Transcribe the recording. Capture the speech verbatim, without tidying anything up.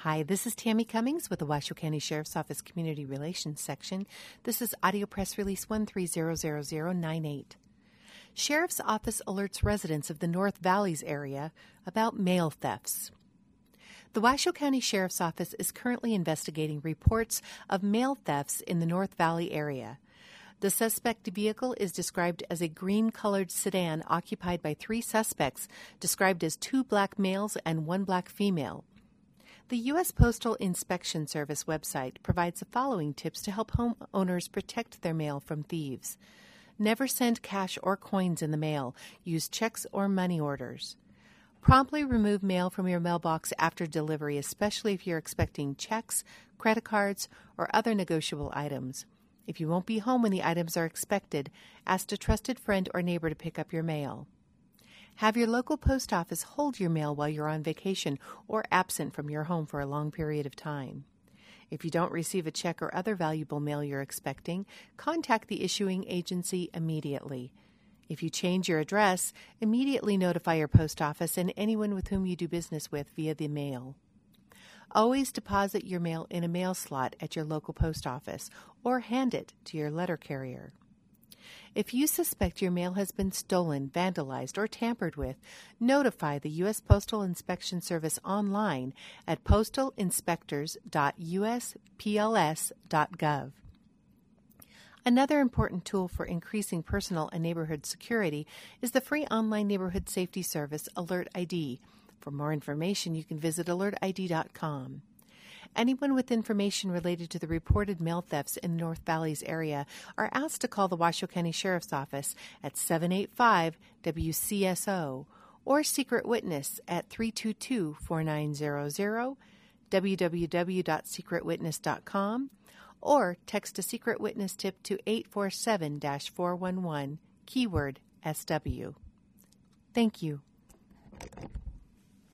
Hi, this is Tammy Cummings with the Washoe County Sheriff's Office Community Relations section. This is Audio Press Release one three zero zero zero nine eight. Sheriff's Office alerts residents of the North Valleys area about mail thefts. The Washoe County Sheriff's Office is currently investigating reports of mail thefts in the North Valley area. The suspect vehicle is described as a green-colored sedan occupied by three suspects, described as two black males and one black female. The U S Postal Inspection Service website provides the following tips to help homeowners protect their mail from thieves. Never send cash or coins in the mail. Use checks or money orders. Promptly remove mail from your mailbox after delivery, especially if you're expecting checks, credit cards, or other negotiable items. If you won't be home when the items are expected, ask a trusted friend or neighbor to pick up your mail. Have your local post office hold your mail while you're on vacation or absent from your home for a long period of time. If you don't receive a check or other valuable mail you're expecting, contact the issuing agency immediately. If you change your address, immediately notify your post office and anyone with whom you do business with via the mail. Always deposit your mail in a mail slot at your local post office or hand it to your letter carrier. If you suspect your mail has been stolen, vandalized, or tampered with, notify the U S Postal Inspection Service online at postal inspectors dot U S P L S dot gov. Another important tool for increasing personal and neighborhood security is the free online neighborhood safety service Alert I D. For more information, you can visit alert I D dot com. Anyone with information related to the reported mail thefts in North Valleys area are asked to call the Washoe County Sheriff's Office at seven eight five W C S O or Secret Witness at three two two, four nine zero zero, w w w dot secret witness dot com, or text a Secret Witness tip to eight four seven, four one one, keyword S W. Thank you.